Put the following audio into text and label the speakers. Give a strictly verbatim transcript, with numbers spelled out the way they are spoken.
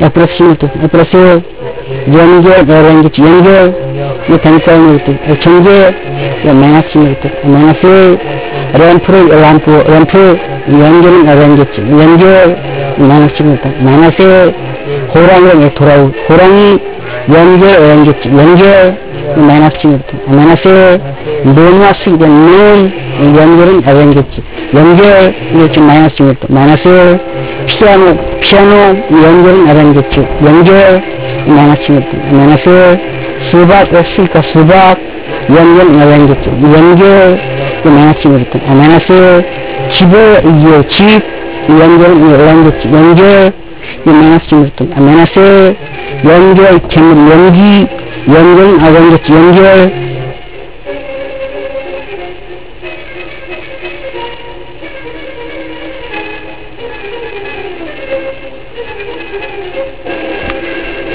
Speaker 1: E 플러스입니다. E 플러스 연결 연결 연결 이 단과입니다. E 전개 이 마이너스입니다. 마이너스 램프를 램프 램프 연결은 연결 연결 마이너스입니다. 마이너스 호랑이를 돌아오 호랑이 연결 연결 연결 마이너스입니다. 마이너스 논과 수익의 논 연결은 연결 연결 이렇게 마이너스입니다. 마이너스 피아노 피아노 연결은 연결 연결 마이너스입니다. 마이너스 수박 수익과 수박 연결 연결 연결 마이너스입니다. 마이너스 집을 집 연결은 연결 연결 마이너스입니다. 마이너스 연결 재물 연기 연결은 연결 연결